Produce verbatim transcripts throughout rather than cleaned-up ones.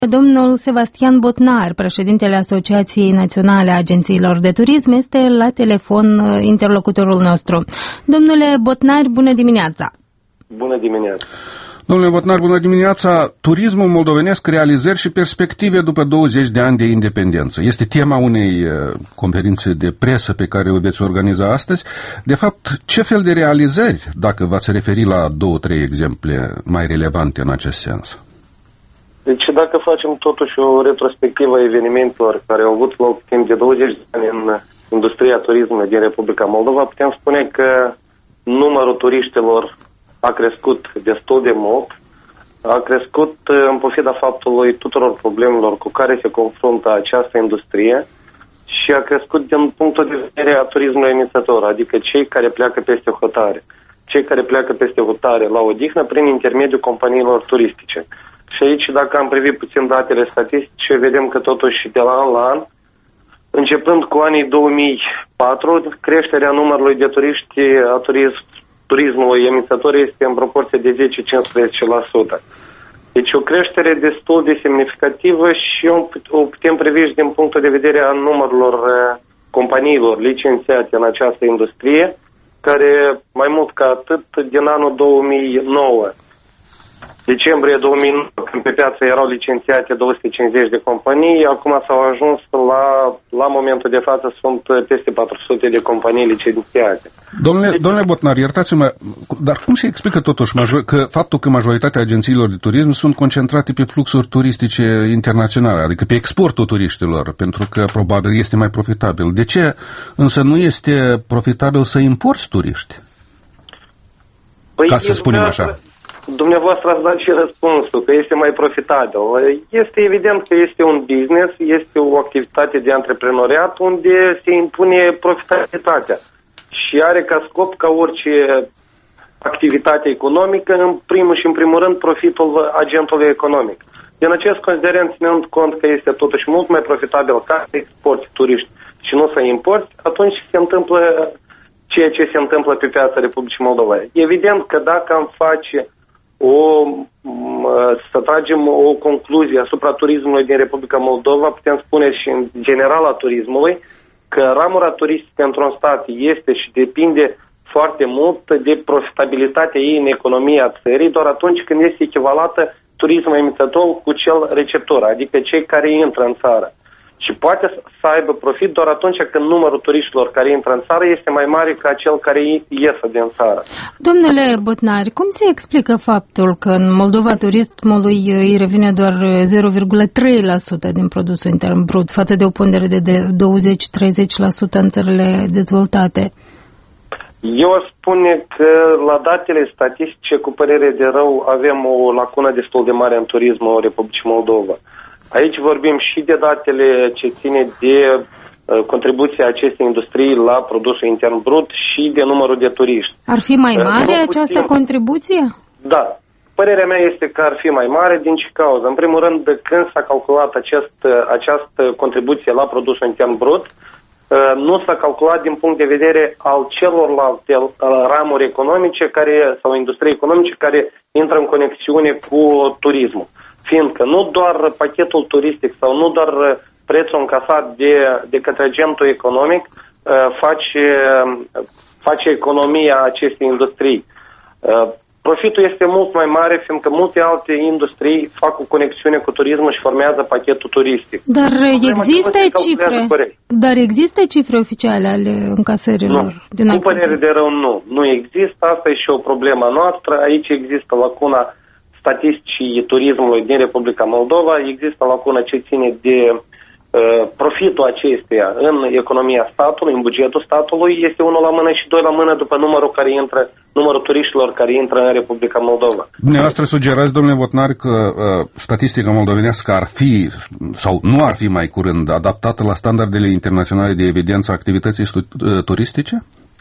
Domnul Sebastian Botnar, președintele Asociației Naționale a Agențiilor de Turism, este la telefon interlocutorul nostru. Domnule Botnar, bună dimineața! Bună dimineața! Domnule Botnar, bună dimineața! Turismul moldovenesc, realizări și perspective după douăzeci de ani de independență. Este tema unei conferințe de presă pe care o veți organiza astăzi. De fapt, ce fel de realizări, dacă v-ați referi la două, trei exemple mai relevante în acest sens? Deci dacă facem totuși o retrospectivă a evenimentelor care au avut loc timp de douăzeci de ani în industria turismului din Republica Moldova, putem spune că numărul turiștilor a crescut destul de mult, a crescut în pofida faptului tuturor problemelor cu care se confruntă această industrie și a crescut din punctul de vedere a turismului inițiator, adică cei care pleacă peste hotare, cei care pleacă peste hotare la odihnă prin intermediul companiilor turistice. Și aici, dacă am privit puțin datele statistice, vedem că totuși de la an la an, începând cu anii două mii patru, creșterea numărului de turiști a turism, turismului emițător este în proporție de zece-cincisprezece la sută. Deci o creștere destul de semnificativă și o putem privi și din punctul de vedere al numărului companiilor licențiate în această industrie, care mai mult ca atât din anul două mii nouă, decembrie două mii nouă, când pe piață erau licențiate două sute cincizeci de companii, acum s-au ajuns la, la momentul de față sunt peste patru sute de companii licențiate. Domnule, deci, domnule Botnar, iertați-mă, dar cum se explică totuși major, că faptul că majoritatea agențiilor de turism sunt concentrate pe fluxuri turistice internaționale, adică pe exportul turiștilor, pentru că probabil este mai profitabil. De ce însă nu este profitabil să importi turiști? Păi Ca să spunem așa. Dumneavoastră ați dat și răspunsul, că este mai profitabil. Este evident că este un business, este o activitate de antreprenoriat unde se impune profitabilitatea și are ca scop, ca orice activitate economică, în primul și în primul rând profitul agentului economic. Din acest considerent, ținând cont că este totuși mult mai profitabil ca să exporti turiști și nu să importi, atunci se întâmplă ceea ce se întâmplă pe piața Republicii Moldova. Evident că dacă am face O, să tragem o concluzie asupra turismului din Republica Moldova, putem spune și în general a turismului, că ramura turistică într-un stat este și depinde foarte mult de profitabilitatea ei în economia țării, doar atunci când este echivalată turismul emițător cu cel receptor, adică cei care intră în țară. Și poate să aibă profit doar atunci când numărul turiștilor care intră în țară este mai mare ca cel care iese din țară. Domnule Botnar, cum se explică faptul că în Moldova turismului îi revine doar zero virgulă trei la sută din produsul intern brut, față de o pondere de douăzeci-treizeci la sută în țările dezvoltate? Eu aș spune că la datele statistice, cu părere de rău, avem o lacună destul de mare în turismul Republicii Moldova. Aici vorbim și de datele ce ține de uh, contribuția acestei industrii la produsul intern brut și de numărul de turiști. Ar fi mai mare uh, această puțin... contribuție? Da. Părerea mea este că ar fi mai mare din ce cauză. În primul rând, când s-a calculat acest, această contribuție la produsul intern brut, uh, nu s-a calculat din punct de vedere al celorlalte uh, ramuri economice care, sau industrie economice care intră în conexiune cu turismul. Fiindcă nu doar pachetul turistic sau nu doar prețul încasat de, de către agentul economic face, face economia acestei industrii. Profitul este mult mai mare, fiindcă multe alte industrii fac o conexiune cu turismul și formează pachetul turistic. Dar există cifre, dar există cifre oficiale ale încasărilor? Nu. Din cu părere de rău, nu. Nu există. Asta e și o problemă noastră. Aici există lacuna statisticii turismului din Republica Moldova, există lacună ce ține de uh, profitul acesteia în economia statului, în bugetul statului, este unul la mână și doi la mână după numărul care intră, numărul turiștilor care intră în Republica Moldova. Dumneavoastră sugerați, domnule Botnar, că uh, statistica moldovenească ar fi, sau nu ar fi mai curând, adaptată la standardele internaționale de evidență a activității uh, turistice?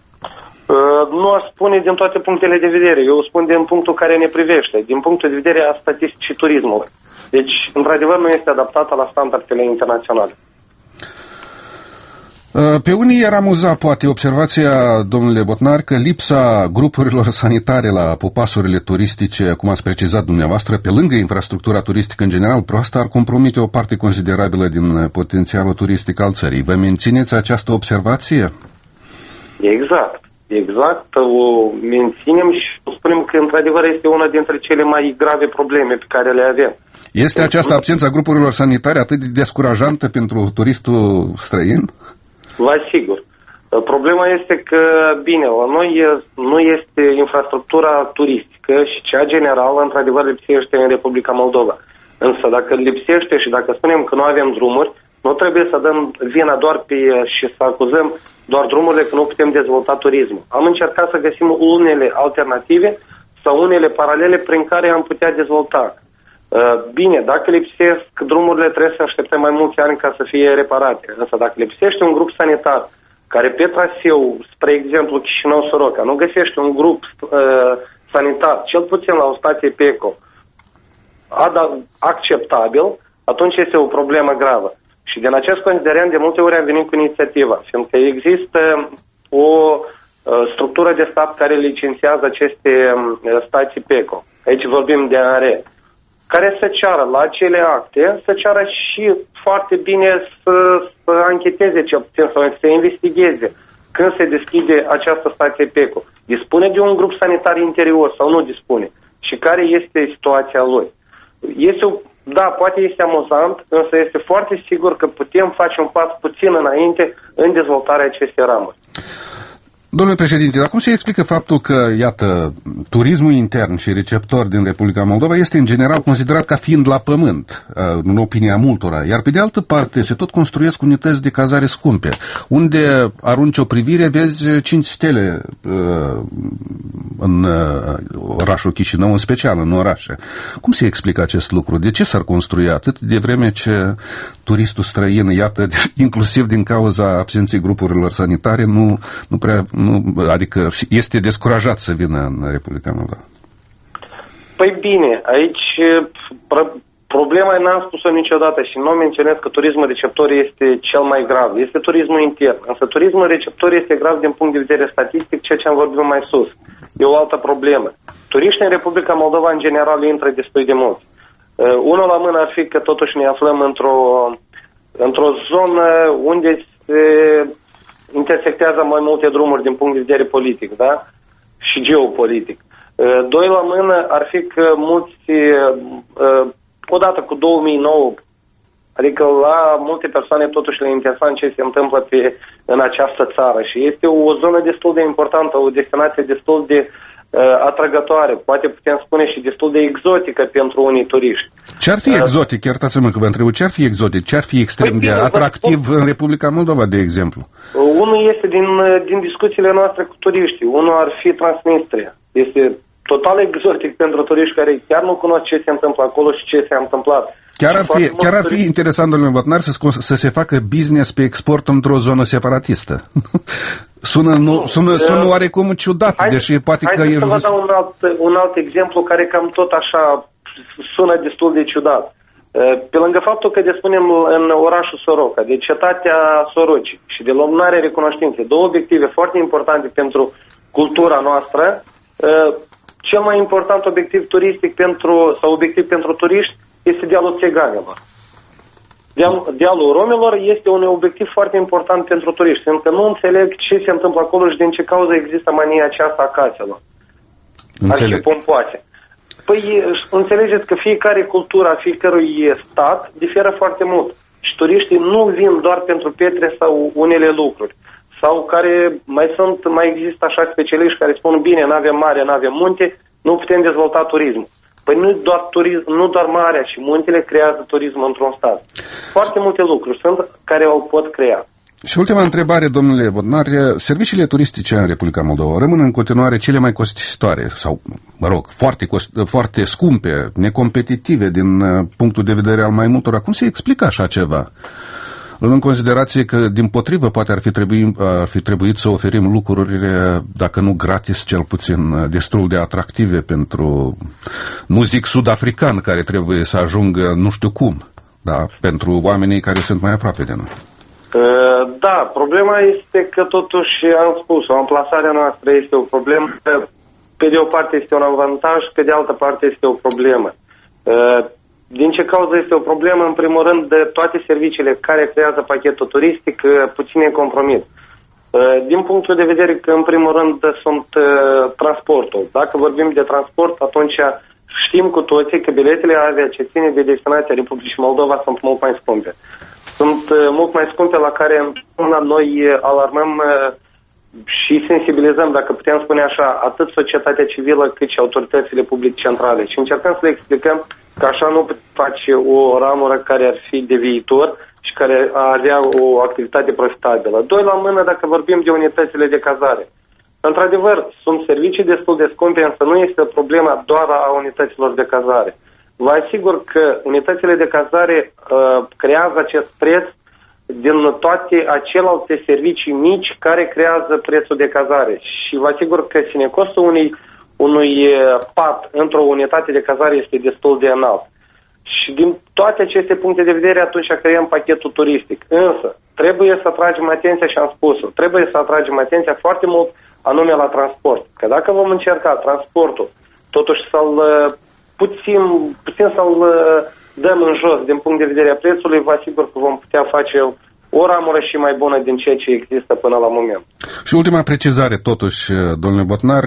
Nu aș spune din toate punctele de vedere. Eu spun din punctul care ne privește, din punctul de vedere a statisticii turismului. Deci, într-adevăr, nu este adaptată la standardele internaționale. Pe unii era amuza, poate, observația, domnule Botnar, că lipsa grupurilor sanitare la popasurile turistice, cum ați precizat dumneavoastră, pe lângă infrastructura turistică în general, asta ar compromite o parte considerabilă din potențialul turistic al țării. Vă mențineți această observație? Exact. Exact. O menținem și spunem că, într-adevăr, este una dintre cele mai grave probleme pe care le avem. Este această absență a grupurilor sanitare atât de descurajantă pentru turistul străin? Vă asigur. Problema este că, bine, la noi nu este infrastructura turistică și cea generală, într-adevăr, lipsește în Republica Moldova. Însă, dacă lipsește și dacă spunem că nu avem drumuri, nu trebuie să dăm vina doar pe și să acuzăm doar drumurile că nu putem dezvolta turismul. Am încercat să găsim unele alternative sau unele paralele prin care am putea dezvolta. Bine, dacă lipsesc drumurile, trebuie să așteptăm mai mulți ani ca să fie reparate. Însă dacă lipsește un grup sanitar care pe traseu, spre exemplu Chișinău-Soroca, nu găsește un grup uh, sanitar, cel puțin la o stație PECO, acceptabil, atunci este o problemă gravă. Și din acest considerent, de multe ori am venit cu inițiativa, fiindcă există o uh, structură de stat care licențiază aceste uh, stații PECO. Aici vorbim de A N R E, care să ceară la acele acte, să ceară și foarte bine să, să ancheteze cel puțin sau să investigheze când se deschide această stație PECO. Dispune de un grup sanitar interior sau nu dispune? Și care este situația lui? Este, da, poate este amuzant, însă este foarte sigur că putem face un pas puțin înainte în dezvoltarea acestei ramuri. Domnule președinte, dar cum se explică faptul că, iată, turismul intern și receptor din Republica Moldova este în general considerat ca fiind la pământ, în opinia multora, iar pe de altă parte se tot construiesc unități de cazare scumpe, unde arunci o privire, vezi cinci stele uh, în uh, orașul Chișinău, în special în orașe. Cum se explică acest lucru? De ce s-ar construi atât de vreme ce turistul străin, iată, inclusiv din cauza absenței grupurilor sanitare, nu, nu prea... Nu, adică este descurajat să vină în Republica Moldova? Păi bine, aici problema n-am spus-o niciodată și nu menționez că turismul receptor este cel mai grav. Este turismul intern, însă turismul receptor este grav din punct de vedere statistic, ceea ce am vorbit mai sus. E o altă problemă. Turiștii în Republica Moldova în general intră destul de mulți. Uh, unul la mână ar fi că totuși ne aflăm într-o, într-o zonă unde se intersectează mai multe drumuri din punct de vedere politic, da? Și geopolitic. Doi la mână ar fi că mulți, odată cu două mii nouă, adică la multe persoane totuși le interesant ce se întâmplă pe, în această țară și este o zonă destul de importantă, o destinație destul de uh, atrăgătoare, poate putem spune și destul de exotică pentru unii turiști. Ce-ar fi uh, exotic, iertați-mă că vă întreb, ce-ar fi exotic, ce-ar fi extrem păi, de atractiv în Republica Moldova, de exemplu? Unul este din, din discuțiile noastre cu turiștii, unul ar fi Transnistria. Este total exotic pentru turiști care chiar nu cunosc ce se întâmplă acolo și ce s-a întâmplat. Chiar ar fi, chiar ar fi interesant, domnule Botnar, să, să se facă business pe export într-o zonă separatistă. sună, nu, sună, sună oarecum ciudat, hai, deși poate că e just... Hai să vă dau un alt, un alt exemplu care cam tot așa sună destul de ciudat. Pe lângă faptul că despunem în orașul Soroca, de cetatea Sorocii și de lumânarea recunoștinței, două obiective foarte importante pentru cultura noastră, cel mai important obiectiv turistic pentru, sau obiectiv pentru turiști este dealul țiganilor. Deal, dealul romilor este un obiectiv foarte important pentru turiști, pentru că nu înțeleg ce se întâmplă acolo și din ce cauză există mania aceasta a caselor. Arhipompoase. Păi înțelegeți că fiecare cultură a fiecărui stat diferă foarte mult și turiștii nu vin doar pentru pietre sau unele lucruri. Sau care mai sunt, mai există așa specialiști care spun bine, n-avem mare, n-avem munte, nu putem dezvolta turismul. Păi nu doar, turism, nu doar marea și muntele creează turism într-un stat. Foarte multe lucruri sunt care o pot crea. Și ultima întrebare, domnule Botnar, serviciile turistice în Republica Moldova rămân în continuare cele mai costisitoare sau, mă rog, foarte, cost, foarte scumpe, necompetitive din punctul de vedere al mai multora. Cum se explică așa ceva? Luând în considerație că, dimpotrivă, poate ar fi, trebui, ar fi trebuit să oferim lucruri, dacă nu gratis, cel puțin destul de atractive pentru, nu zic sud-african, care trebuie să ajungă nu știu cum, da, pentru oamenii care sunt mai aproape de noi. Da, problema este că totuși am spus-o, amplasarea noastră este o problemă, pe de o parte este un avantaj, pe de altă parte este o problemă. Din ce cauză este o problemă? În primul rând, de toate serviciile care creează pachetul turistic, puțin e compromis. Din punctul de vedere că, în primul rând, sunt transportul. Dacă vorbim de transport, atunci știm cu toții că biletele avia ce ține de destinația Republicii Moldova sunt mult mai scumpe. Sunt mult mai scumpe la care noi alarmăm și sensibilizăm, dacă putem spune așa, atât societatea civilă cât și autoritățile publice centrale. Și încercăm să le explicăm că așa nu putem face o ramură care ar fi de viitor și care ar avea o activitate profitabilă. Doi la mână, dacă vorbim de unitățile de cazare. Într-adevăr, sunt servicii destul de scumpe, însă nu este problema doar a unităților de cazare. Vă asigur că unitățile de cazare uh, creează acest preț din toate acelalte servicii mici care creează prețul de cazare. Și vă asigur că sinecostul unui, unui pat într-o unitate de cazare este destul de înalt. Și din toate aceste puncte de vedere atunci creăm pachetul turistic. Însă, trebuie să atragem atenția și am spus-o, trebuie să atragem atenția foarte mult anume la transport. Că dacă vom încerca transportul totuși să-l puțin, puțin să-l dăm în jos din punct de vedere a prețului, vă asigur că vom putea face o ramură și mai bună din ceea ce există până la moment. Și ultima precizare, totuși, domnule Botnar,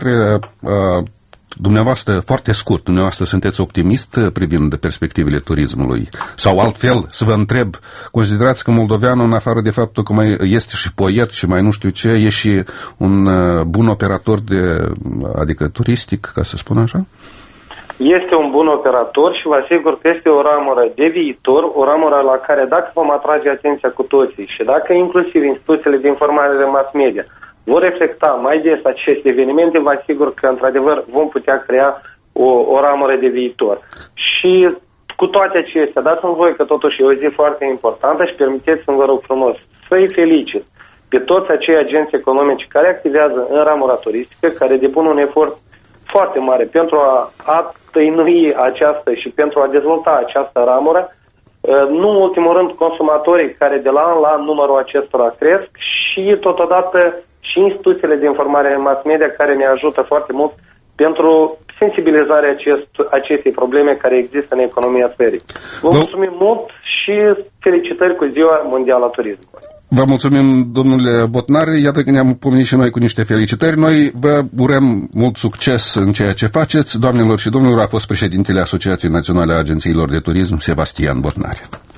dumneavoastră, foarte scurt, dumneavoastră sunteți optimist privind perspectivele turismului? Sau altfel, să vă întreb, considerați că moldoveanul, în afară de faptul că mai este și poet și mai nu știu ce, e și un bun operator de, adică turistic, ca să spun așa? Este un bun operator și vă asigur că este o ramură de viitor, o ramură la care dacă vom atrage atenția cu toții și dacă inclusiv instituțiile de informare de mass media vor reflecta mai des aceste evenimente, vă asigur că într-adevăr vom putea crea o, o ramură de viitor. Și cu toate acestea, dați-mi voi că totuși e o zi foarte importantă și permiteți-mi, vă rog frumos, să-i felicit pe toți acei agenți economici care activează în ramura turistică, care depun un efort foarte mare pentru a, a tăinui această și pentru a dezvolta această ramură. Nu în ultimul rând consumatorii care de la an la an numărul acestora cresc și totodată și instituțiile de informare în mass media care ne ajută foarte mult pentru sensibilizarea acest, acestei probleme care există în economia țării. Vă mulțumim mult și felicitări cu Ziua Mondială a Turismului. Vă mulțumim, domnule Botnar. Iată că ne-am pomenit și noi cu niște felicitări. Noi vă urăm mult succes în ceea ce faceți. Doamnelor și domnilor, a fost președintele Asociației Naționale a Agențiilor de Turism, Sebastian Botnar.